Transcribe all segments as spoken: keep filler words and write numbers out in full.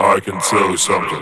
I can tell you something.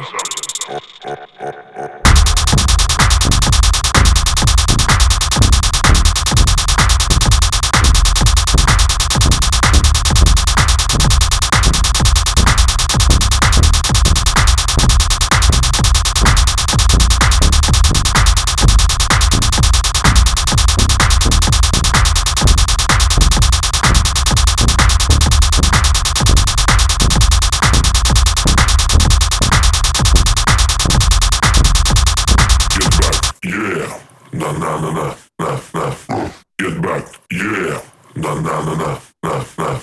Na na na na na na. Get back, yeah. Na na na na na na.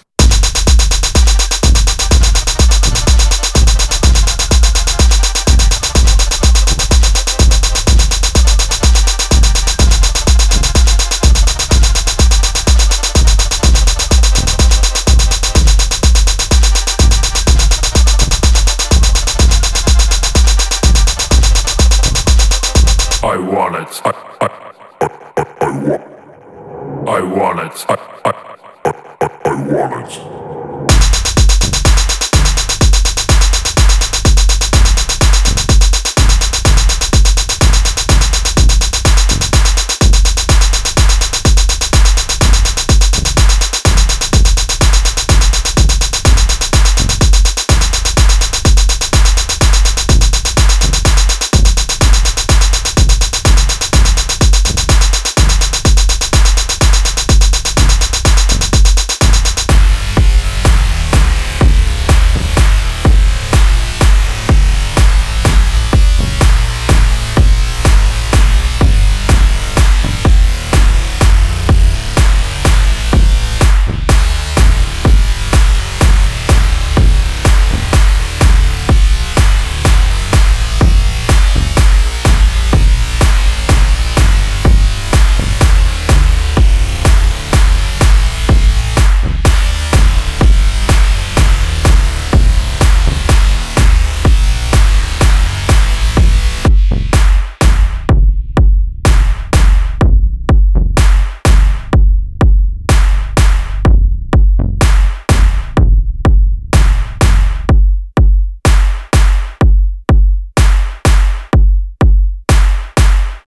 I want it. I, I, I, I, I want. I want it. I, I, I, I want it.